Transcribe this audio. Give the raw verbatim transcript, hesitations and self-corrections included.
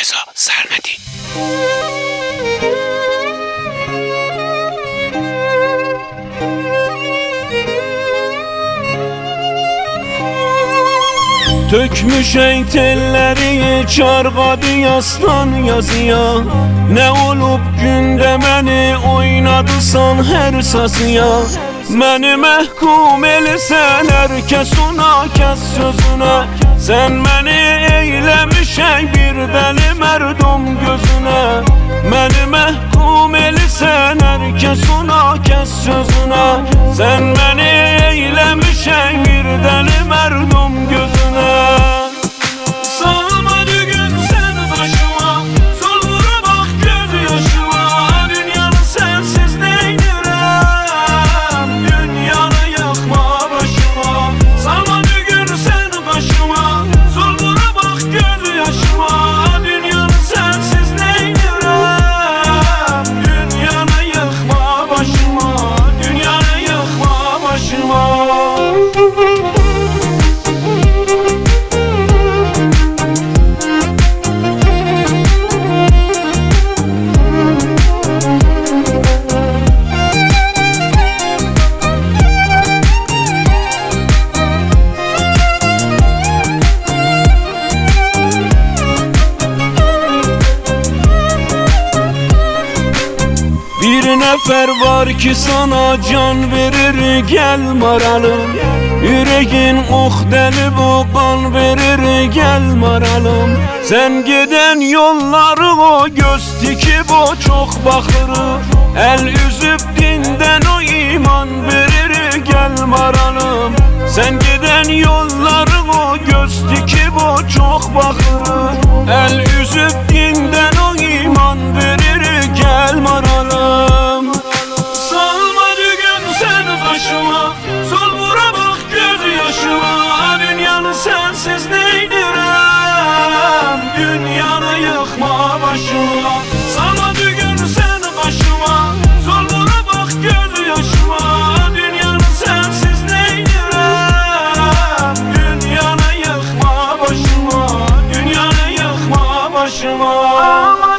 رضا سرمدی. Tökmüş eytelleri çarqadı yastan yazıya. Ne olup günde məni oynadısan her sazıya. Məni məhkum eləsən hər kəs ona kəs sözünə. Sən məni eyləmişək bir dəli mərdum gözünə. Məni məhkum eləsən hər kəs ona kəs sözünə. Sən məni eyləmişək bir dəli mərdum gözünə. Bir nefer var ki sana can verir gel maralım. Yüreğin oh deli bu kan verir gel maralım. Sen giden yolları o göz tikip o çok bakırır. El üzüp dinden o iman verir gel maralım. Sen giden yolları o göz tikip o çok bakırır. El üzüp dinden o iman verir gel maralım. Salma düğün sen başıma, sol vura bak göz yaşıma. Dünyanı sensiz neydirem, dünyanı yıkma başıma. Salma düğün sen başıma, sol vura bak göz yaşıma. Dünyanı sensiz neydirem, dünyanı yıkma başıma. Dünyanı yıkma başıma.